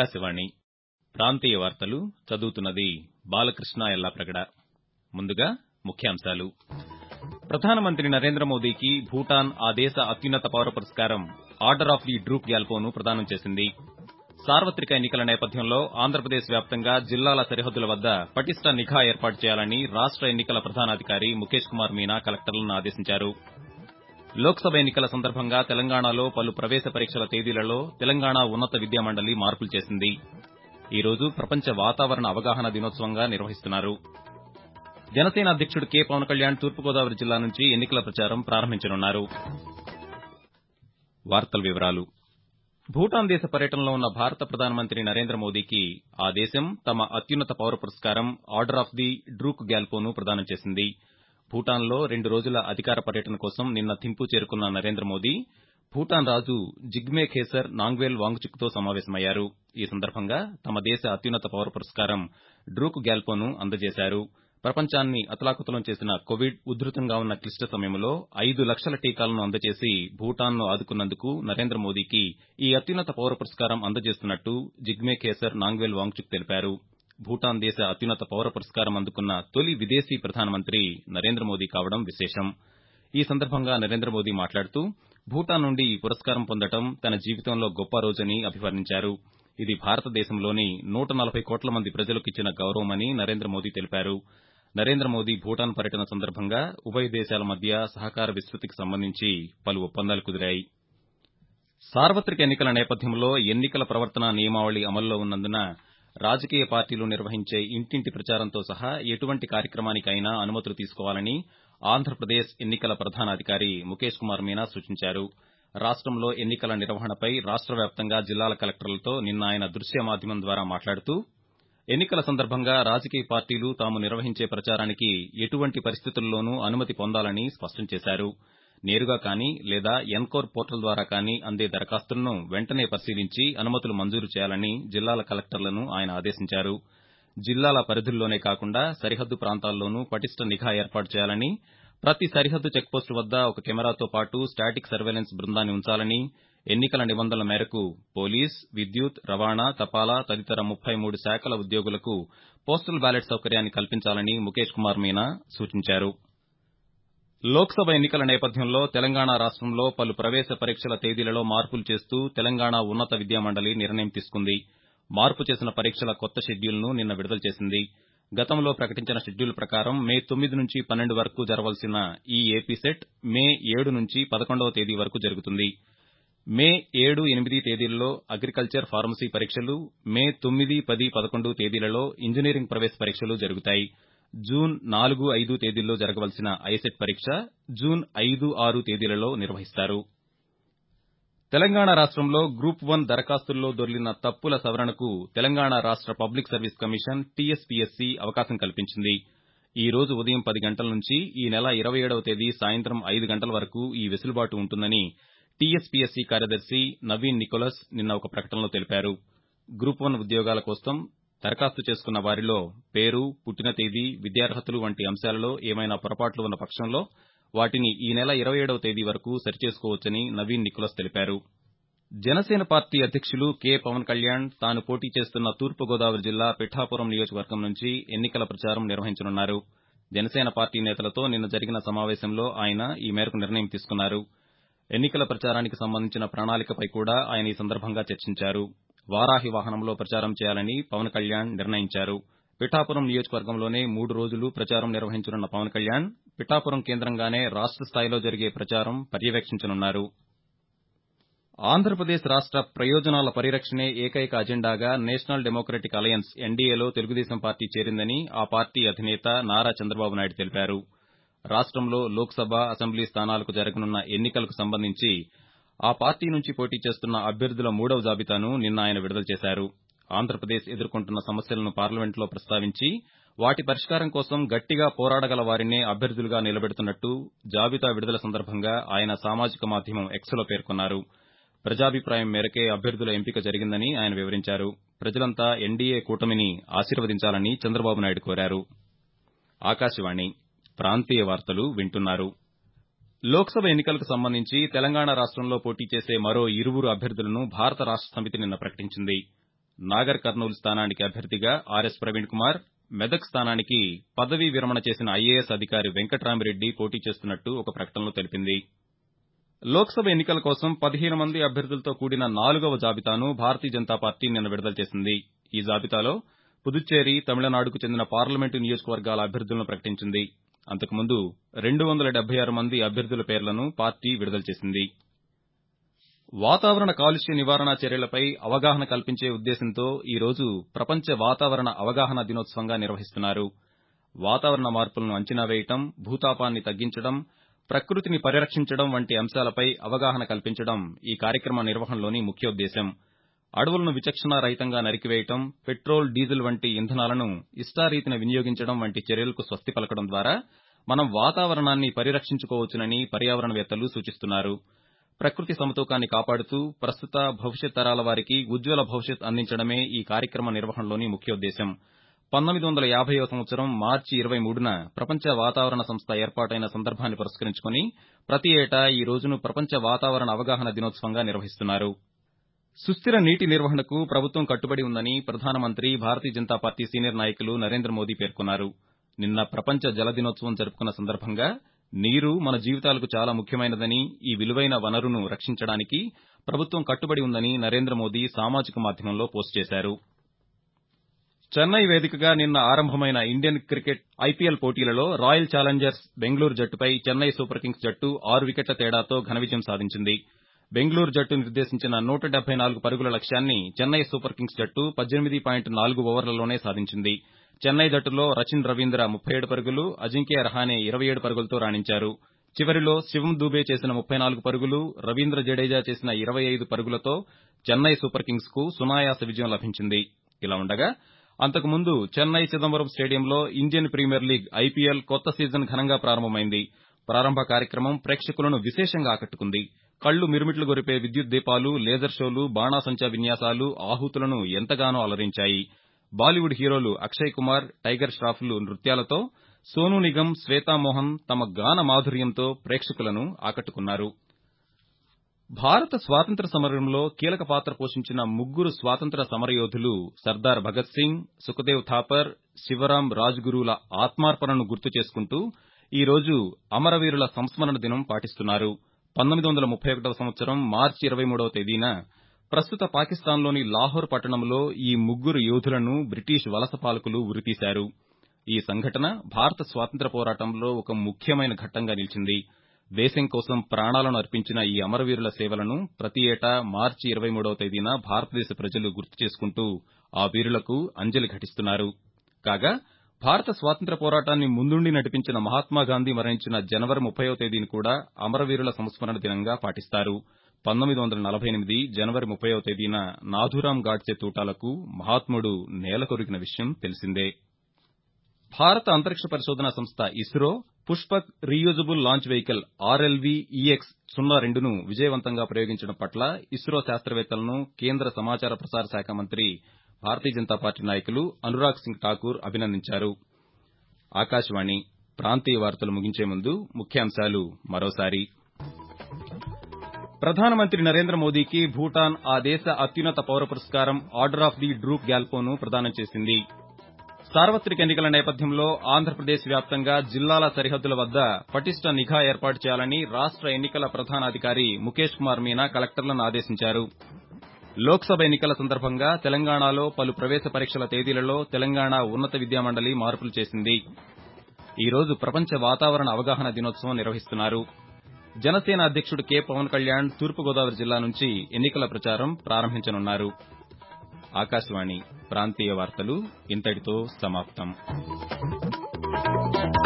ఆకాశవాణి ప్రాంతీయ వార్తలు చదువుతున్నది బాలకృష్ణ ఎల్లాప్రగడ. ముందుగా ముఖ్యాంశాలు. ప్రధానమంత్రి నరేంద్ర మోదీకి భూటాన్ ఆ దేశ అత్యున్నత పౌర పురస్కారం ఆర్డర్ ఆఫ్ ది డ్రూక్ గ్యాల్పోను ప్రదానం చేసింది. సార్వత్రిక ఎన్నికల నేపథ్యంలో ఆంధ్రప్రదేశ్ వ్యాప్తంగా జిల్లాల సరిహద్దుల వద్ద పటిష్ట నిఘా ఏర్పాటు చేయాలని రాష్ట ఎన్నికల ప్రధానాధికారి ముఖేష్ కుమార్ మీనా కలెక్టర్లను ఆదేశించారు. లోక్సభ ఎన్నికల సందర్భంగా తెలంగాణలో పలు ప్రవేశ పరీక్షల తేదీలలో తెలంగాణ ఉన్నత విద్యామండలి మార్పులు చేసింది. ఈ రోజు ప్రపంచ వాతావరణ అవగాహన దినోత్సవంగా నిర్వహిస్తున్నారు. జనసేన అధ్యకుడు కె పవన్ కళ్యాణ్ తూర్పుగోదావరి జిల్లా నుంచి ఎన్నికల ప్రచారం ప్రారంభించనున్నారు. భూటాన్ దేశ పర్యటనలో ఉన్న భారత ప్రధానమంత్రి నరేంద్ర మోదీకి ఆ దేశం తమ అత్యున్నత పౌర పురస్కారం ఆర్డర్ ఆఫ్ ది డ్రూక్ గ్యాల్పోను ప్రదానం చేసింది. భూటాన్లో 2 రోజుల అధికార పర్యటన కోసం నిన్న థింపూ చేరుకున్న నరేంద్ర మోదీ భూటాన్ రాజు జిగ్మే ఖేసర్ నాంగ్వేల్ వాంగ్చుక్తో సమావేశమయ్యారు. ఈ సందర్భంగా తమ దేశ అత్యున్నత పౌర పురస్కారం డ్రూక్ గ్యాల్పోను అందజేశారు. ప్రపంచాన్ని అతలాకుతలం చేసిన కోవిడ్ ఉధృతంగా ఉన్న క్లిష్ట సమయంలో 5 లక్షల టీకాలను అందజేసి భూటాన్ను ఆదుకున్నందుకు నరేంద్ర మోదీకి ఈ అత్యున్నత పౌర పురస్కారం అందజేస్తున్నట్టు జిగ్మే ఖేసర్ నాంగ్వేల్ వాంగ్చుక్ తెలిపారు. భూటాన్ దేశ అత్యున్నత పౌర పురస్కారం అందుకున్న తొలి విదేశీ ప్రధానమంత్రి నరేంద్ర మోదీ కావడం విశేషం. ఈ సందర్భంగా నరేంద్ర మోదీ మాట్లాడుతూ భూటాన్ నుండి ఈ పురస్కారం పొందడం తన జీవితంలో గొప్ప రోజని అభివర్ణించారు. ఇది భారతదేశంలోని 140 కోట్ల మంది ప్రజలకు ఇచ్చిన గౌరవమని నరేంద్ర మోదీ తెలిపారు. నరేంద్ర మోదీ భూటాన్ పర్యటన సందర్భంగా ఉభయ దేశాల మధ్య సహకార విస్తృతికి సంబంధించి పలు ఒప్పందాలు కుదిరాయి. సార్వత్రిక ఎన్నికల నేపథ్యంలో ఎన్నికల ప్రవర్తన నియమావళి అమల్లో ఉన్నందున రాజకీయ పార్టీలు నిర్వహించే ఇంటింటి ప్రచారంతో సహా ఎటువంటి కార్యక్రమానికైనా అనుమతులు తీసుకోవాలని ఆంధ్రప్రదేశ్ ఎన్నికల ప్రధానాధికారి ముఖేష్ కుమార్ మీనా సూచించారు. రాష్టంలో ఎన్నికల నిర్వహణపై రాష్ట వ్యాప్తంగా జిల్లాల కలెక్టర్లతో నిన్న ఆయన దృశ్య మాధ్యమం ద్వారా మాట్లాడుతూ ఎన్నికల సందర్భంగా రాజకీయ పార్టీలు తాము నిర్వహించే ప్రచారానికి ఎటువంటి పరిస్థితుల్లోనూ అనుమతి పొందాలని స్పష్టం చేశారు. నేరుగా కానీ లేదా ఎన్కోర్ పోర్టల్ ద్వారా కానీ అందే దరఖాస్తులను వెంటనే పరిశీలించి అనుమతులు మంజూరు చేయాలని జిల్లాల కలెక్టర్లను ఆయన ఆదేశించారు. జిల్లాల పరిధుల్లోనే కాకుండా సరిహద్దు ప్రాంతాల్లోనూ పటిష్ట నిఘా ఏర్పాటు చేయాలని, ప్రతి సరిహద్దు చెక్పోస్టు వద్ద ఒక కెమెరాతో పాటు స్టాటిక్ సర్వేలెన్స్ బృందాన్ని ఉంచాలని, ఎన్నికల నిబంధనల మేరకు పోలీస్, విద్యుత్, రవాణా, తపాలా తదితర 33 శాఖల ఉద్యోగులకు పోస్టల్ బ్యాలెట్ సౌకర్యాన్ని కల్పించాలని ముఖేష్ కుమార్ మీనా సూచించారు. లోక్సభ ఎన్నికల నేపథ్యంలో తెలంగాణ రాష్టంలో పలు ప్రవేశ పరీక్షల తేదీలలో మార్పులు చేస్తూ తెలంగాణ ఉన్నత విద్యామండలి నిర్ణయం తీసుకుంది. మార్పు చేసిన పరీక్షల కొత్త షెడ్యూల్ను నిన్న విడుదల చేసింది. గతంలో ప్రకటించిన షెడ్యూల్ ప్రకారం మే 9 నుంచి 12 వరకు జరగాల్సిన ఈ ఏపీ సెట్ మే 7 నుంచి 11వ తేదీ వరకు జరుగుతుంది. మే 7, 8 తేదీలలో అగ్రికల్చర్, ఫార్మసీ పరీక్షలు, మే 9, 10, 11 తేదీలలో ఇంజనీరింగ్ ప్రవేశ పరీక్షలు జరుగుతాయి. జూన్ 4, 5 తేదీల్లో జరగవలసిన ఐసెట్ పరీక్ష జూన్ 5, 6 తేదీలలో నిర్వహిస్తారు. తెలంగాణ రాష్టంలో గ్రూప్ 1 దరఖాస్తుల్లో దొర్లిన తప్పుల సవరణకు తెలంగాణ రాష్ట పబ్లిక్ సర్వీస్ కమిషన్ టీఎస్పీఎస్సీ అవకాశం కల్పించింది. ఈ రోజు ఉదయం 10 గంటల నుంచి ఈ నెల 27వ తేదీ సాయంత్రం 5 గంటల వరకు ఈ వెసులుబాటు ఉంటుందని టీఎస్పీఎస్సీ కార్యదర్శి నవీన్ నికోలస్ నిన్న ఒక ప్రకటనలో తెలిపారు. గ్రూప్ 1 ఉద్యోగాల కోసం దరఖాస్తు చేసుకున్న వారిలో పేరు, పుట్టిన తేదీ, విద్యార్హతలు వంటి అంశాలలో ఏమైనా పొరపాట్లు ఉన్న పక్షంలో వాటిని ఈ నెల 27వ తేదీ వరకు సరిచేసుకోవచ్చని నవీన్ నికోలస్ తెలిపారు. జనసేన పార్టీ అధ్యక్షులు కె పవన్ కళ్యాణ్ తాను పోటీ చేస్తున్న తూర్పుగోదావరి జిల్లా పిఠాపురం నియోజకవర్గం నుంచి ఎన్నికల ప్రచారం నిర్వహించనున్నారు. జనసేన పార్టీ నేతలతో నిన్న జరిగిన సమావేశంలో ఆయన ఈ మేరకు నిర్ణయం తీసుకున్నారు. ఎన్నికల ప్రచారానికి సంబంధించిన ప్రణాళికపై కూడా ఆయన ఈ సందర్భంగా చర్చించారు. వారాహి వాహనంలో ప్రచారం చేయాలని పవన్ కళ్యాణ్ నిర్ణయించారు. పిఠాపురం నియోజకవర్గంలోనే 3 రోజులు ప్రచారం నిర్వహించనున్న పవన్ కళ్యాణ్ పిఠాపురం కేంద్రంగానే రాష్ట స్థాయిలో జరిగే ప్రచారం పర్యవేక్షించనున్నారు. ఆంధ్రప్రదేశ్ రాష్ట ప్రయోజనాల పరిరక్షణే ఏకైక అజెండాగా నేషనల్ డెమోక్రటిక్ అలయన్స్ ఎన్డీఏలో తెలుగుదేశం పార్టీ చేరిందని ఆ పార్టీ అధినేత నారా చంద్రబాబు నాయుడు తెలిపారు. రాష్టంలో లోక్సభ, అసెంబ్లీ స్థానాలకు జరగనున్న ఎన్నికలకు సంబంధించి ఆ పార్టీ నుంచి పోటీ చేస్తున్న అభ్యర్థుల 3వ జాబితాను నిన్న ఆయన విడుదల చేశారు. ఆంధ్రప్రదేశ్ ఎదుర్కొంటున్న సమస్యలను పార్లమెంట్లో ప్రస్తావించి వాటి పరిష్కారం కోసం గట్టిగా పోరాడగల వారినే అభ్యర్థులుగా నిలబెడుతున్నట్టు జాబితా విడుదల సందర్భంగా ఆయన సామాజిక మాధ్యమం ఎక్స్లో పేర్కొన్నారు. ప్రజాభిప్రాయం మేరకే అభ్యర్థుల ఎంపిక జరిగిందని ఆయన వివరించారు. ప్రజలంతా ఎన్డీఏ కూటమిని ఆశీర్వదించాలని చంద్రబాబు నాయుడు కోరారు. ఆకాశవాణి ప్రాంతీయ వార్తలు వింటున్నారు. లోక్సభ ఎన్నికలకు సంబంధించి తెలంగాణ రాష్టంలో పోటీ చేసే మరో 2 అభ్యర్థులను భారత రాష్ట సమితి నిన్న ప్రకటించింది. నాగర్ కర్నూలు స్థానానికి అభ్యర్థిగా ఆర్ఎస్ ప్రవీణ్ కుమార్, మెదక్ స్థానానికి పదవీ విరమణ చేసిన ఐఏఎస్ అధికారి వెంకట్రామిరెడ్డి పోటీ చేస్తున్నట్టు ఒక ప్రకటనలో తెలిపింది. లోక్సభ ఎన్నికల కోసం 15 మంది అభ్యర్థులతో కూడిన 4వ జాబితాను భారతీయ జనతా పార్టీ నిన్న విడుదల చేసింది. ఈ జాబితాలో పుదుచ్చేరి, తమిళనాడుకు చెందిన పార్లమెంటు నియోజకవర్గాల అభ్యర్థులను ప్రకటించింది. అంతకుముందు 276 మంది అభ్యర్థుల పేర్లను పార్టీ విడుదల చేసింది. వాతావరణ కాలుష్య నివారణ చర్యలపై అవగాహన కల్పించే ఉద్దేశంతో ఈ రోజు ప్రపంచ వాతావరణ అవగాహన దినోత్సవంగా నిర్వహిస్తున్నారు. వాతావరణ మార్పులను అంచనా వేయడం, భూతాపాన్ని తగ్గించడం, ప్రకృతిని పరిరక్షించడం వంటి అంశాలపై అవగాహన కల్పించడం ఈ కార్యక్రమ నిర్వహణలోని ముఖ్యోద్దేశం. అడవులను విచక్షణారహితంగా నరికివేయడం, పెట్రోల్, డీజిల్ వంటి ఇంధనాలను ఇష్టారీతిన వినియోగించడం వంటి చర్యలకు స్వస్తి పలకడం ద్వారా మనం వాతావరణాన్ని పరిరక్షించుకోవచ్చునని పర్యావరణవేత్తలు సూచిస్తున్నారు. ప్రకృతి సమతూకాన్ని కాపాడుతూ ప్రస్తుత, భవిష్యత్ తరాల వారికి ఉజ్వల భవిష్యత్ అందించడమే ఈ కార్యక్రమ నిర్వహణలోని ముఖ్యోద్దేశం. 1950వ సంవత్సరం మార్చి 23న ప్రపంచ వాతావరణ సంస్థ ఏర్పాటైన సందర్భాన్ని పురస్కరించుకుని ప్రతి ఏటా ఈ రోజును ప్రపంచ వాతావరణ అవగాహన దినోత్సవంగా నిర్వహిస్తున్నారు. సుస్థిర నీటి నిర్వహణకు ప్రభుత్వం కట్టుబడి ఉందని ప్రధానమంత్రి, భారతీయ జనతా పార్టీ సీనియర్ నాయకులు నరేంద్ర మోదీ పేర్కొన్నారు. నిన్న ప్రపంచ జల దినోత్సవం జరుపుకున్న సందర్భంగా నీరు మన జీవితాలకు చాలా ముఖ్యమైనదని, ఈ విలువైన వనరును రక్షించడానికి ప్రభుత్వం కట్టుబడి ఉందని నరేంద్ర మోదీ సామాజిక మాధ్యమంలో పోస్ట్ చేశారు. చెన్నై వేదికగా నిన్న ఆరంభమైన ఇండియన్ క్రికెట్ ఐపీఎల్ పోటీలలో రాయల్ ఛాలెంజర్స్ బెంగళూరు జట్టుపై చెన్నై సూపర్ కింగ్స్ జట్టు 6 వికెట్ల తేడాతో ఘన విజయం సాధించింది. బెంగళూరు జట్టు నిర్దేశించిన 174 పరుగుల లక్ష్యాన్ని చెన్నై సూపర్ కింగ్స్ జట్టు 18.4 ఓవర్లలోనే సాధించింది. చెన్నై జట్టులో రచిన్ రవీంద్ర 37 పరుగులు, అజింక్య రహానే 27 పరుగులతో రాణించారు. చివరిలో శివం దూబే చేసిన 34 పరుగులు, రవీంద్ర జడేజా చేసిన 25 పరుగులతో చెన్నై సూపర్ కింగ్స్ కు సునాయాస విజయం లభించింది. ఇలా ఉండగా అంతకుముందు చెన్నై చిదంబరం స్టేడియంలో ఇండియన్ ప్రీమియర్ లీగ్ ఐపీఎల్ కొత్త సీజన్ ఘనంగా ప్రారంభమైంది. ప్రారంభ కార్యక్రమం ప్రేక్షకులను విశేషంగా ఆకట్టుకుంది. కళ్లు మిరుమిట్లు గొరిపే విద్యుత్ దీపాలు, లేజర్ షోలు, బాణాసంచా విన్యాసాలు ఆహుతులను ఎంతగానో అలరించాయి. Bollywood heroes Akshay Kumar, Tiger ష్రాఫ్లు నృత్యాలతో, సోనూ నిగమ్, శ్వేతా మోహన్ తమ గాన మాధుర్యంతో ప్రేక్షకులను ఆకట్టుకున్నారు. భారత స్వాతంత్ర్య సమరంలో కీలక పాత్ర పోషించిన 3 స్వాతంత్ర్య సమరయోధులు సర్దార్ భగత్ సింగ్, సుఖదేవ్ థాపర్, శివరాం రాజ్గురుల ఆత్మార్పణను గుర్తు చేసుకుంటూ ఈ రోజు అమరవీరుల సంస్మరణ దినం పాటిస్తున్నారు. 1931వ సంవత్సరం మార్చి 23వ తేదీన ప్రస్తుత పాకిస్తాన్లోని లాహోర్ పట్టణంలో ఈ 3 యోధులను బ్రిటిష్ వలస పాలకులు ఉరితీశారు. ఈ సంఘటన భారత స్వాతంత్ర్య పోరాటంలో ఒక ముఖ్యమైన ఘట్టంగా నిలిచింది. దేశం కోసం ప్రాణాలను అర్పించిన ఈ అమరవీరుల సేవలను ప్రతి ఏటా మార్చి 23వ తేదీన భారతదేశ ప్రజలు గుర్తు చేసుకుంటూ ఆ వీరులకు అంజలి ఘటిస్తున్నారు. కాగా భారత స్వాతంత్ర్య పోరాటాన్ని ముందుండి నడిపించిన మహాత్మాగాంధీ మరణించిన జనవరి 30వ తేదీని కూడా అమరవీరుల సంస్మరణ దినంగా పాటిస్తారు. 1948 జనవరి 30వ తేదీన నాథూరాం గాడ్సే తూటాలకు మహాత్ముడు నేలకొరిగిన విషయం తెలిసిందే. భారత అంతరిక్ష పరిశోధనా సంస్థ ISRO Pushpak reusable launch vehicle RLV-EX-02ను విజయవంతంగా ప్రయోగించడం పట్ల ఇస్రో శాస్త్రవేత్తలను కేంద్ర సమాచార ప్రసార శాఖ మంత్రి, భారతీయ జనతా పార్టీ నాయకులు అనురాగ్ సింగ్ ఠాకూర్ అభినందించారు. ఆకాశవాణి ప్రాంతీయ వార్తలు ముగించే ముందు ముఖ్యాంశాలు మరోసారి. ప్రధానమంత్రి నరేంద్ర మోదీకి భూటాన్ ఆ దేశ అత్యున్నత పౌర పురస్కారం ఆర్డర్ ఆఫ్ ది డ్రూక్ గ్యాల్పోను ప్రదానం చేసింది. సార్వత్రిక ఎన్నికల నేపథ్యంలో ఆంధ్రప్రదేశ్ వ్యాప్తంగా జిల్లాల సరిహద్దుల వద్ద పటిష్ట నిఘా ఏర్పాటు చేయాలని రాష్ట ఎన్నికల ప్రధానాధికారి ముఖేష్ కుమార్ మీనా కలెక్టర్లను ఆదేశించారు. లోక్సభ ఎన్నికల సందర్భంగా తెలంగాణలో పలు ప్రవేశ పరీక్షల తేదీలలో తెలంగాణ ఉన్నత విద్యామండలి మార్పులు చేసింది. ఈ రోజు ప్రపంచ వాతావరణ అవగాహన దినోత్సవం నిర్వహిస్తున్నారు. జనసేన అధ్యక్షుడు కె పవన్ కళ్యాణ్ తూర్పుగోదావరి జిల్లా నుంచి ఎన్నికల ప్రచారం ప్రారంభించనున్నారు. ఆకాశవాణి ప్రాంతీయ వార్తలు ఇంతటితో సమాప్తం.